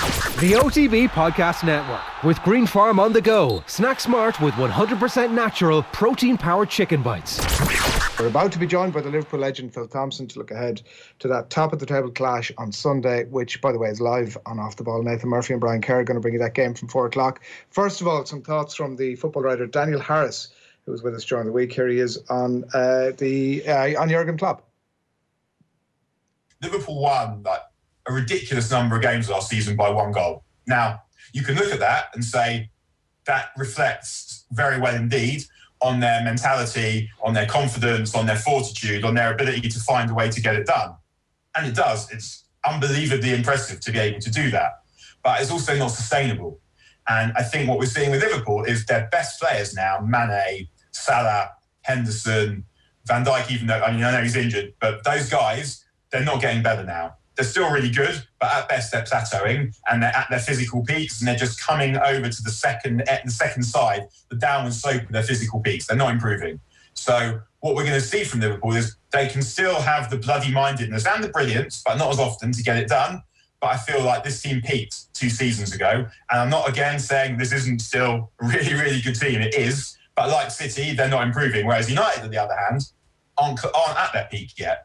The OTB Podcast Network with Green Farm on the go. Snack smart with 100% natural protein-powered chicken bites. We're about to be joined by the Liverpool legend Phil Thompson to look ahead to that top-of-the-table clash on Sunday, which, by the way, is live on Off the Ball. Nathan Murphy and Brian Kerr are going to bring you that game from 4 o'clock. First of all, some thoughts from the football writer Daniel Harris, who was with us during the week. Here he is on Jurgen Klopp. Liverpool won a ridiculous number of games last season by 1 goal. Now, you can look at that and say that reflects very well indeed on their mentality, on their confidence, on their fortitude, on their ability to find a way to get it done. And it does. It's unbelievably impressive to be able to do that. But it's also not sustainable. And I think what we're seeing with Liverpool is their best players now, Mane, Salah, Henderson, Van Dijk, even though, I know he's injured, but those guys, they're not getting better now. They're still really good, but at best they're plateauing and they're at their physical peaks and they're just coming over to the second side, the downward slope of their physical peaks. They're not improving. So what we're going to see from Liverpool is they can still have the bloody mindedness and the brilliance, but not as often to get it done. But I feel like this team peaked 2 seasons ago. And I'm not again saying this isn't still a really, really good team. It is. But like City, they're not improving. Whereas United, on the other hand, aren't at their peak yet.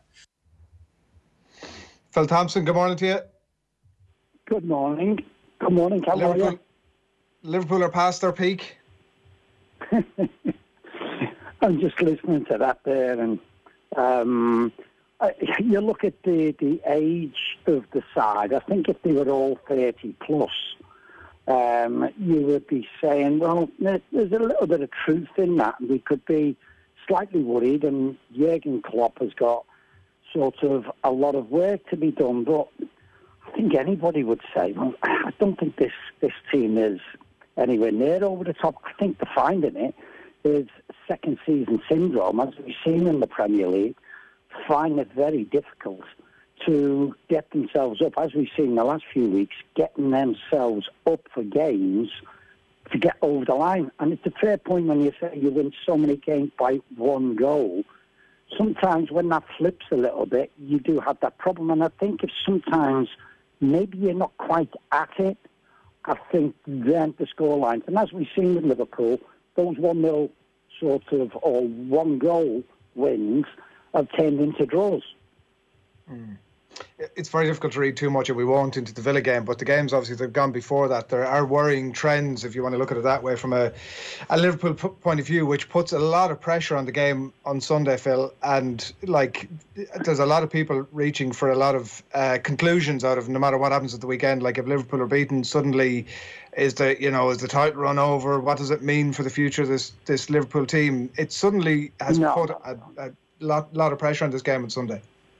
Phil Thompson, good morning to you. Good morning. Good morning, Cal. Liverpool are past their peak. I'm just listening to that there, and you look at the age of the side. I think if they were all 30 plus, you would be saying, well, there's a little bit of truth in that, and we could be slightly worried. And Jurgen Klopp has got sort of a lot of work to be done, but I think anybody would say, well, I don't think this team is anywhere near over the top. I think the finding it is second season syndrome, as we've seen in the Premier League, find it very difficult to get themselves up, as we've seen in the last few weeks, getting themselves up for games to get over the line. And it's a fair point when you say you win so many games by 1 goal. Sometimes when that flips a little bit, you do have that problem. And I think if sometimes maybe you're not quite at it, I think then the scorelines, and as we've seen with Liverpool, those 1-0 sort of or 1 goal wins have turned into draws. It's very difficult to read too much, and we won't, into the Villa game, but the games obviously they've gone before that. There are worrying trends, if you want to look at it that way, from a Liverpool point of view, which puts a lot of pressure on the game on Sunday, Phil. And there's a lot of people reaching for a lot of conclusions out of no matter what happens at the weekend. Like if Liverpool are beaten, suddenly is the title run over? What does it mean for the future of this Liverpool team? It suddenly has put a lot of pressure on this game on Sunday.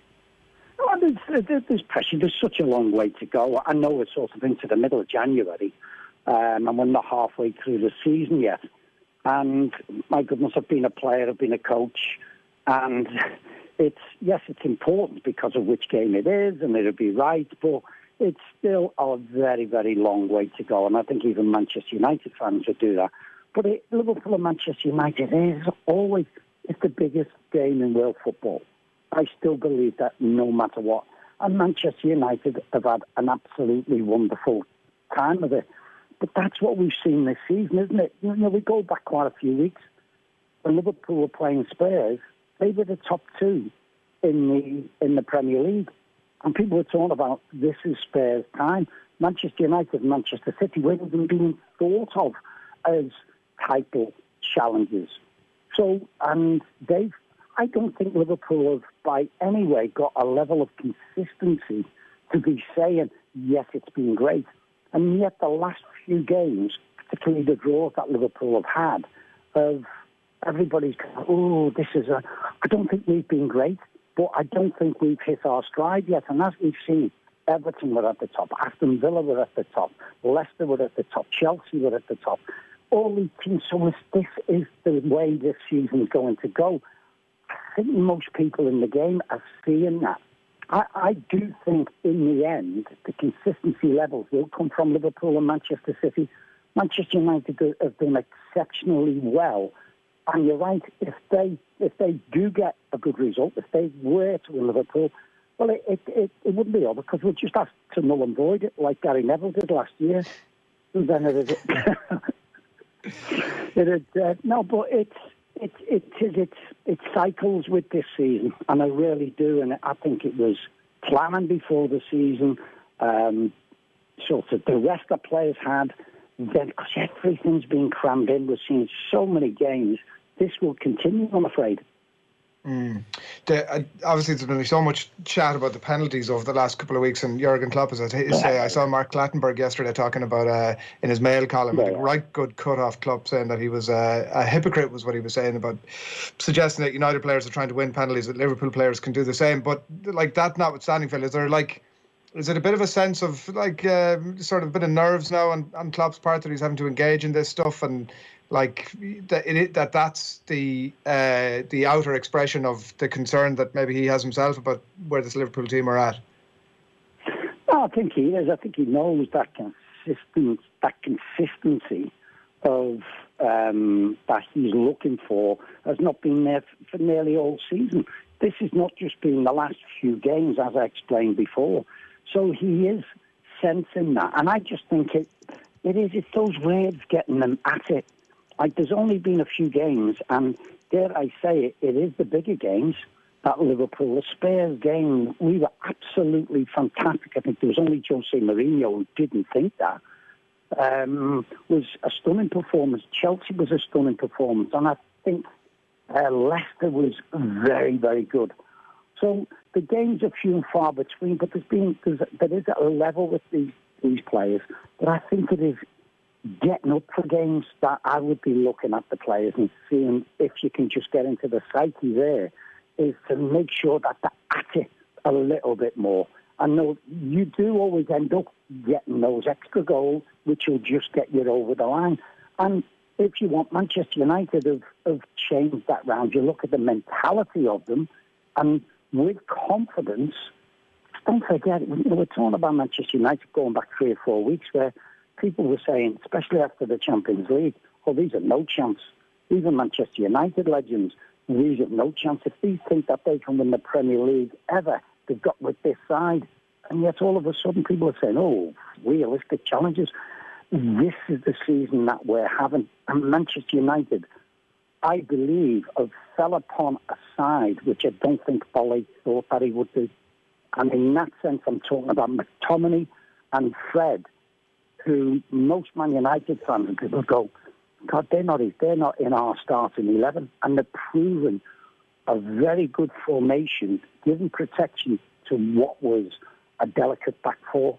There's pressure. There's such a long way to go. I know we're sort of into the middle of January, and we're not halfway through the season yet. And my goodness, I've been a player, I've been a coach, and it's important because of which game it is, and it'll be right, but it's still a very, very long way to go. And I think even Manchester United fans would do that. But Liverpool and Manchester United it's the biggest game in world football. I still believe that no matter what. And Manchester United have had an absolutely wonderful time of it. But that's what we've seen this season, isn't it? We go back quite a few weeks. When Liverpool were playing Spurs, they were the top 2 in the Premier League. And people were talking about this is Spurs' time. Manchester United and Manchester City weren't even being thought of as title challengers. So, and I don't think Liverpool have by any way got a level of consistency to be saying, yes, it's been great. And yet the last few games, particularly the draws that Liverpool have had, everybody's going, I don't think we've been great, but I don't think we've hit our stride yet. And as we've seen, Everton were at the top, Aston Villa were at the top, Leicester were at the top, Chelsea were at the top. All these teams, so this is the way this season is going to go. I think most people in the game are seeing that. I do think in the end, the consistency levels will come from Liverpool and Manchester City. Manchester United have done exceptionally well. And you're right, if they do get a good result, if they were to win Liverpool, Well, it wouldn't be over because we'll just have to null and void it like Gary Neville did last year. And then it cycles with this season, and I really do. And I think it was planning before the season, sort of the rest the players had. Then, because everything's been crammed in, we're seeing so many games. This will continue, I'm afraid. Obviously, there's been so much chat about the penalties over the last couple of weeks, and Jurgen Klopp, as I say, I saw Mark Clattenburg yesterday talking about in his Mail column, a right good cut-off Klopp, saying that he was a hypocrite, was what he was saying, about suggesting that United players are trying to win penalties, that Liverpool players can do the same. But like that notwithstanding, Phil, is it a bit of a sense of sort of a bit of nerves now on Klopp's part that he's having to engage in this stuff, and like that's the outer expression of the concern that maybe he has himself about where this Liverpool team are at? No, I think he is. I think he knows that consistency of that he's looking for has not been there for nearly all season. This has not just been the last few games, as I explained before. So he is sensing that, and I just think it's those words getting them at it. Like, there's only been a few games, and dare I say it is the bigger games at Liverpool. The Spurs game, we were absolutely fantastic. I think there was only Jose Mourinho who didn't think that. Was a stunning performance. Chelsea was a stunning performance, and I think Leicester was very, very good. So the games are few and far between, but there is a level with these players. But I think it is getting up for games that I would be looking at the players and seeing if you can just get into the psyche there, is to make sure that they're at it a little bit more. I know you do always end up getting those extra goals, which will just get you over the line. And if you want, Manchester United have changed that round. You look at the mentality of them, and with confidence, don't forget, we're talking about Manchester United going back 3 or 4 weeks, where people were saying, especially after the Champions League, these are no chance. Even Manchester United legends, these are no chance. If these think that they can win the Premier League ever, they've got with this side. And yet all of a sudden people are saying, realistic challenges. This is the season that we're having. And Manchester United, I believe, have fell upon a side which I don't think Bolly thought that he would do. And in that sense, I'm talking about McTominay and Fred, who most Man United fans and people go, God, they're not in our starting 11. And they're proving a very good formation, giving protection to what was a delicate back four.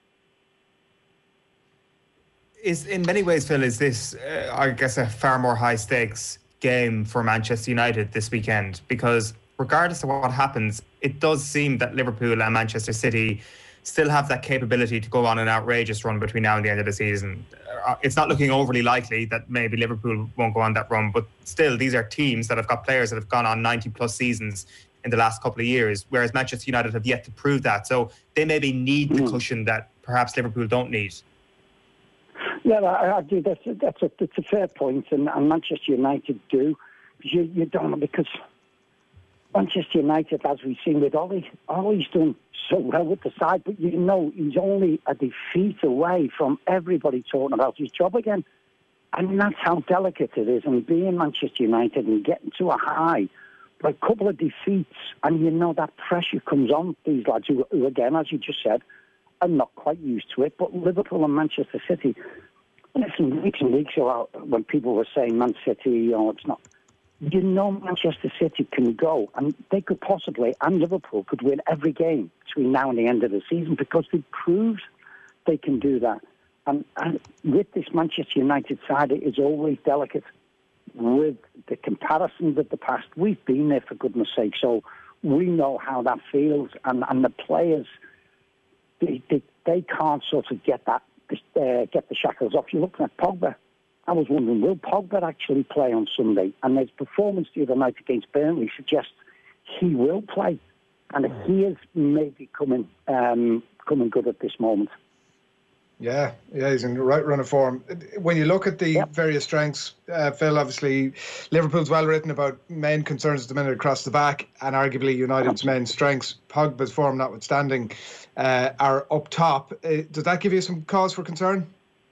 In many ways, Phil, is this, I guess, a far more high-stakes game for Manchester United this weekend? Because regardless of what happens, it does seem that Liverpool and Manchester City still have that capability to go on an outrageous run between now and the end of the season. It's not looking overly likely that maybe Liverpool won't go on that run, but still, these are teams that have got players that have gone on 90-plus seasons in the last couple of years, whereas Manchester United have yet to prove that. So they maybe need the cushion that perhaps Liverpool don't need. Yeah, I do. That's a fair point, and Manchester United do. You don't, because Manchester United, as we've seen with Ollie's done so well with the side, but he's only a defeat away from everybody talking about his job again. And that's how delicate it is. And being Manchester United and getting to a high, but a couple of defeats, and that pressure comes on these lads who again, as you just said, are not quite used to it. But Liverpool and Manchester City, listen, weeks and weeks ago, when people were saying Man City, it's not. Manchester City can go, and they could possibly, and Liverpool could win every game between now and the end of the season, because they've proved they can do that. And with this Manchester United side, it is always delicate with the comparisons of the past. We've been there, for goodness sake, so we know how that feels, and the players, they can't sort of get the shackles off. You're looking at Pogba. I was wondering, will Pogba actually play on Sunday? And his performance the other night against Burnley suggests he will play. And he is maybe coming good at this moment. Yeah, he's in the right run of form. When you look at the various strengths, Phil, obviously Liverpool's well written about main concerns at the minute across the back, and arguably United's main strengths, Pogba's form notwithstanding, are up top. Does that give you some cause for concern?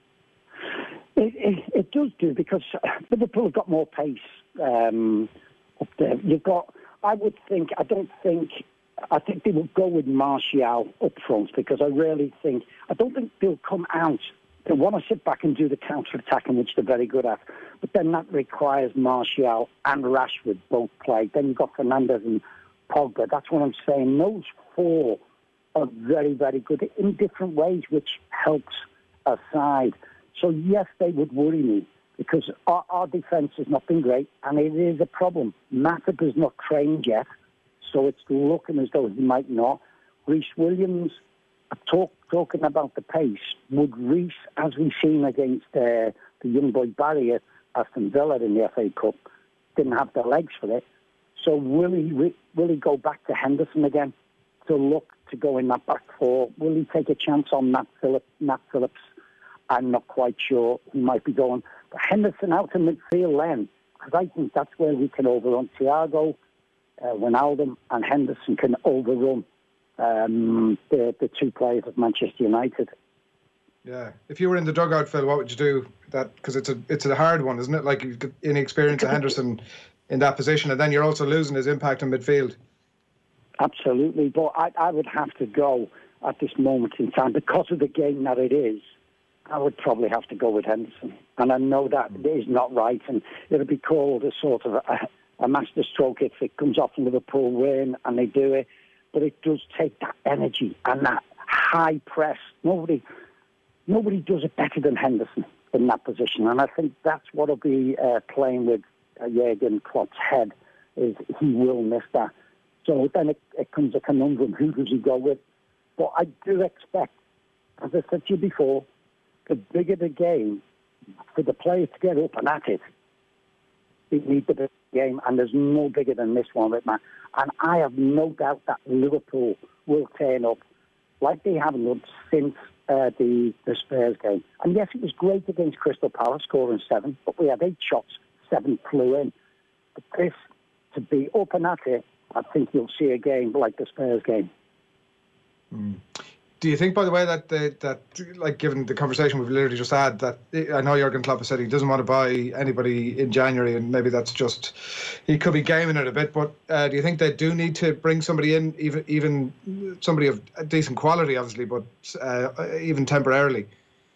It does do, because Liverpool have got more pace up there. I think they will go with Martial up front, because I don't think they'll come out. They want to sit back and do the counter-attacking, which they're very good at. But then that requires Martial and Rashford both play. Then you've got Fernandes and Pogba. That's what I'm saying. Those four are very, very good in different ways, which helps a side. So, yes, they would worry me, because our defence has not been great, and it is a problem. Matip is not trained yet, so it's looking as though he might not. Reece Williams, talking about the pace, would Reece, as we've seen against the young boy Barry at Aston Villa in the FA Cup, didn't have the legs for it. So will he go back to Henderson again to look to go in that back four? Will he take a chance on Nat Phillips? I'm not quite sure. He might be going. But Henderson out in midfield then, because I think that's where we can overrun Thiago, Wijnaldum and Henderson can overrun the two players of Manchester United. Yeah. If you were in the dugout, Phil, what would you do? Because it's a hard one, isn't it? Like, you've got inexperience of Henderson in that position, and then you're also losing his impact in midfield. Absolutely, but I would have to go at this moment in time, because of the game that it is. I would probably have to go with Henderson, and I know that is not right, and it'll be called a sort of a masterstroke if it comes off a Liverpool win and they do it. But it does take that energy and that high press. Nobody does it better than Henderson in that position. And I think that's what will be playing with Jurgen Klopp's head, is he will miss that. So then it comes a conundrum. Who does he go with? But I do expect, as I said to you before, the bigger the game, for the players to get up and at it, they need the big game, and there's no bigger than this one, Rickman. And I have no doubt that Liverpool will turn up like they haven't done since the Spurs game. And yes, it was great against Crystal Palace, scoring 7, but we had 8 shots, 7 flew in. But this, to be up and at it, I think you'll see a game like the Spurs game. Do you think, by the way, that like, given the conversation we've literally just had, that I know Jurgen Klopp has said he doesn't want to buy anybody in January, and maybe that's just, he could be gaming it a bit, but do you think they do need to bring somebody in, even somebody of decent quality, obviously, but even temporarily?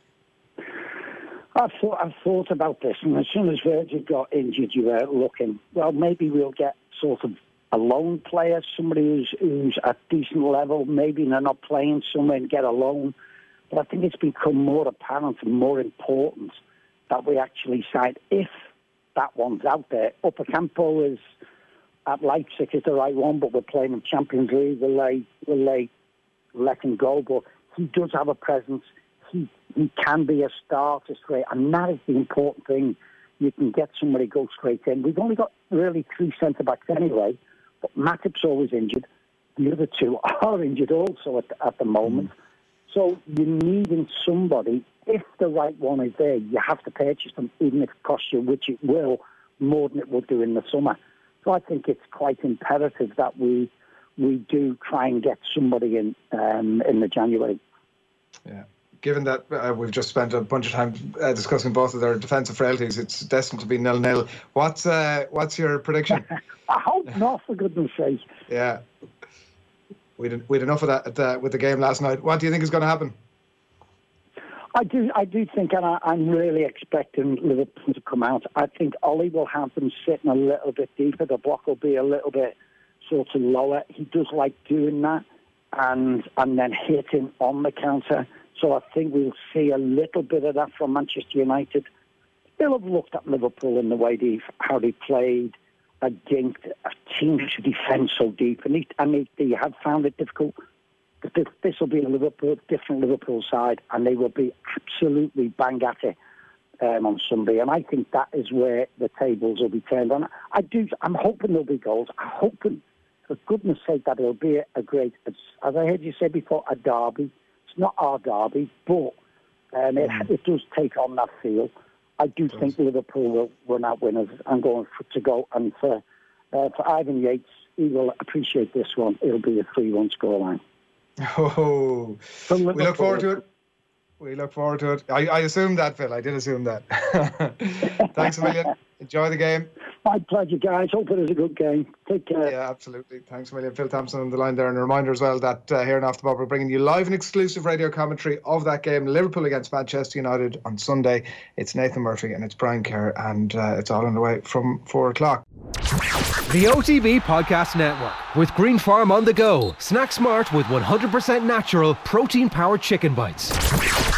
I've thought about this, and as soon as Virgil got injured, you were looking, well, maybe we'll get sort of a loan player, somebody who's at decent level. Maybe they're not playing somewhere and get a loan. But I think it's become more apparent and more important that we actually sign, if that one's out there. Upamecano is at Leipzig is the right one, but we're playing in Champions League. Will they let him go? But he does have a presence. He can be a starter straight, and that is the important thing. You can get somebody go straight in. We've only got really 3 centre-backs anyway. But Matip's always injured. The other 2 are injured also at the moment. So you're needing somebody. If the right one is there, you have to purchase them, even if it costs you, which it will, more than it will do in the summer. So I think it's quite imperative that we do try and get somebody in the January. Yeah. Given that we've just spent a bunch of time discussing both of their defensive frailties, it's destined to be 0-0. What's your prediction? I hope not, for goodness sake. Yeah. We'd enough of that with the game last night. What do you think is going to happen? I do think, and I'm really expecting Liverpool to come out. I think Ollie will have them sitting a little bit deeper. The block will be a little bit sort of lower. He does like doing that, and then hitting on the counter. So I think we'll see a little bit of that from Manchester United. They'll have looked at Liverpool in the way how they played against a team who defend so deep, and they have found it difficult. But this will be a different Liverpool side, and they will be absolutely bang at it on Sunday. And I think that is where the tables will be turned on. I'm hoping there'll be goals. I'm hoping, for goodness sake, that it'll be a great, as I heard you say before, a derby. It's not our derby, but It does take on that feel. I do think Liverpool will run out winners and to go. And for Ivan Yates, he will appreciate this one. It'll be a 3-1 scoreline. Oh, we look forward to it. We look forward to it. I assumed that, Phil. I did assume that. Thanks a million. Enjoy the game. My pleasure, guys. Hope it is a good game. Take care. Yeah, absolutely. Thanks a million. Phil Thompson on the line there. And a reminder as well that here and Off the Pub, we're bringing you live and exclusive radio commentary of that game, Liverpool against Manchester United on Sunday. It's Nathan Murphy and it's Brian Kerr, and it's all underway from 4 o'clock. The OTB Podcast Network with Green Farm on the go. Snack smart with 100% natural protein-powered chicken bites.